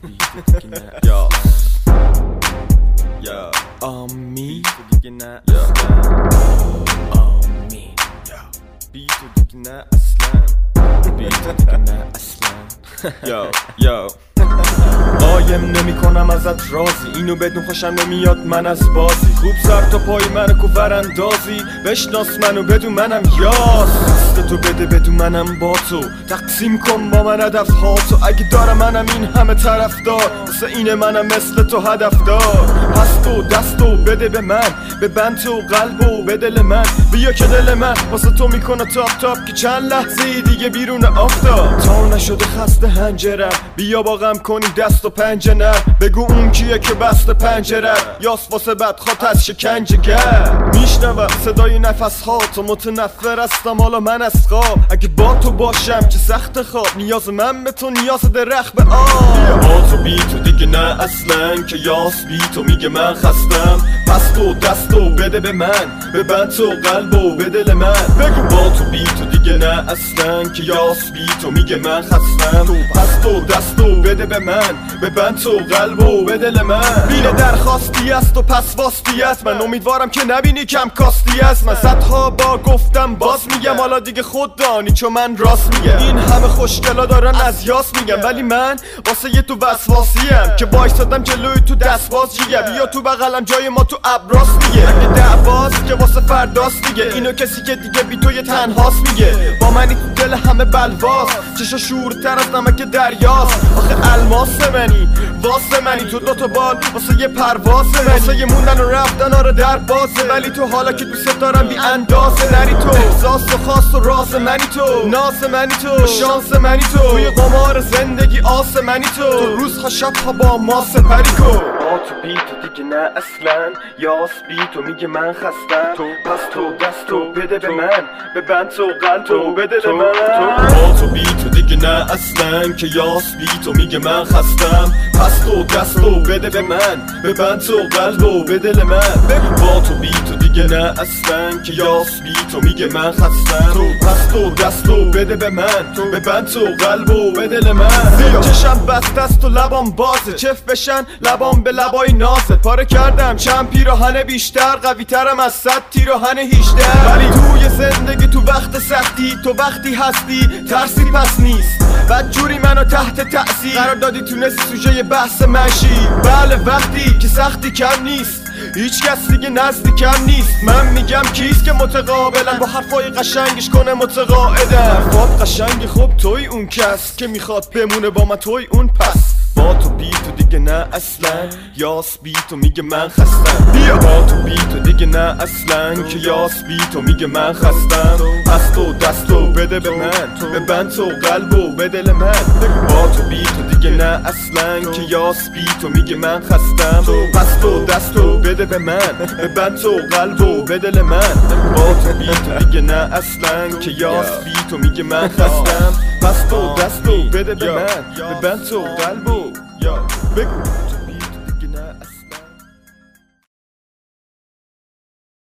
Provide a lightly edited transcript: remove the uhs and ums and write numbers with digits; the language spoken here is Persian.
یا آمین دیگه نه آمین بی تو دیگه نه اصلا بی تو دیگه نه اصلا یا قایم نمی کنم ازت رازی، اینو بدون خوشم نمیاد من از بازی. خوب سر تا پای منو کوفر اندازی، بشناس منو بدون منم یاس. دست تو بده بدون منم با تو، تقسیم کن با من هدف ها تو. اگه دارم منم این همه طرفدار، واسه اینه منم مثل تو هدف دار. پس تو دستو بده به من، به بند تو قلبو به دل من. بیا که دل من واسه تو میکنه تاپ تاپ، که چند لحظه دیگه بیرون آفتاب. تا نشده خسته هنجرم، بیا با غم کنی دست و پنجه نر. بگو اون کیه که بست پنجره، یاس واسه بدخواد از شکنجه گر. میشنوم صدای نفس ها تو، متنفر هستم حالا من از خواب. اگه با تو باشم چه سخت خواب، نیاز من به تو نیاز درخت به آب. با تو بی تو دیگه نه اصلا، که یاس بی تو میگه من خستم. پس تو دستو بده به من، به بند تو قلبو به دل من. بگو با تو بی تو دیگه نه اصلا، که یاس بی تو میگه من خستم. پس تو دستو بده به من، به بند تو قلبو به دل من. بینه درخواستی است و پس واسطی است، من امیدوارم که نبینی کم کاستی است. من صدها بار گفتم باز میگم، حالا دیگه خود دانی چون من راست میگم. این همه خوشگلا دارن از یاس میگم، ولی من واسه یه تو وسواسیم که وایسادم جلوی تو دستباز جیگه. بیا تو بغلم جای ما تو ابراس دیگه. اگه دعواست که واسه فرداست دیگه، اینو کسی که دیگه بی تو یه تنهاست میگه. با منی تو دل همه بلواس، چشا شورتر از نمک دریاست. آخه الماس منی واسه منی، تو دوتا بال واسه یه پرواز منی. واسه یه موندن و رفتن آره در بازه، ولی تو حالا که دوست دارم بی اندازه. نری تو احساس و خاص و راز منی تو، ناز منی تو، شانس منی تو. توی قمار زندگی آس منی تو روزها شبها با ما سپری کن. با تو بی تو دیگه نه اصلا، یاس بی تو میگه من خستم. پس تو دستو بده به من، به بند تو قلبو به دل من. با تو بی تو دیگه نه اصلا، که یاس بی تو میگه من خستم. پس تو دستو بده به من، به بند تو قلبو به دل من. با تو بی تو دیگه نه اصلا، که یاس بی تو میگه من خستم. پس تو دستو بده به من، به بند تو قلبو به دل من. چشم بسته است و لبام بازه، چف بشن لبام به لبای نازت. پاره کردم چند پیراهن بیشتر، قوی ترم از 100 پیراهن 18. ولی توی زندگی تو وقت سختی، تو وقتی هستی ترسی پس نیست. بدجوری منو تحت تأثیر قرار دادی، تونستی سوژه بحث منشی. بله وقتی که سختی کم نیست، هیچ کس دیگه نزدیکم نیست. من میگم کیست که متقابلن، با حرفای قشنگش کنه متقاعدن. حرفات قشنگی خب توی اون کس که میخواد بمونه با من، توی اون پس. با تو بی تو دیگه نه اصلا، یاس بی تو میگه من خستم. بیا با تو بی تو دیگه نه اصلا، که یاس بی تو میگه من خستم. پس تو دستو بده به من، به بند تو قلبو به دل من. با تو بی تو دیگه نه اصلا، که یاس بی تو میگه من خستم. پس تو دستو بده به من، به بند تو قلبو به دل من. با تو بی تو دیگه نه اصلا، که یاس بی تو میگه من خستم. پس تو دستو بده به من، به بند تو قلبو بگو.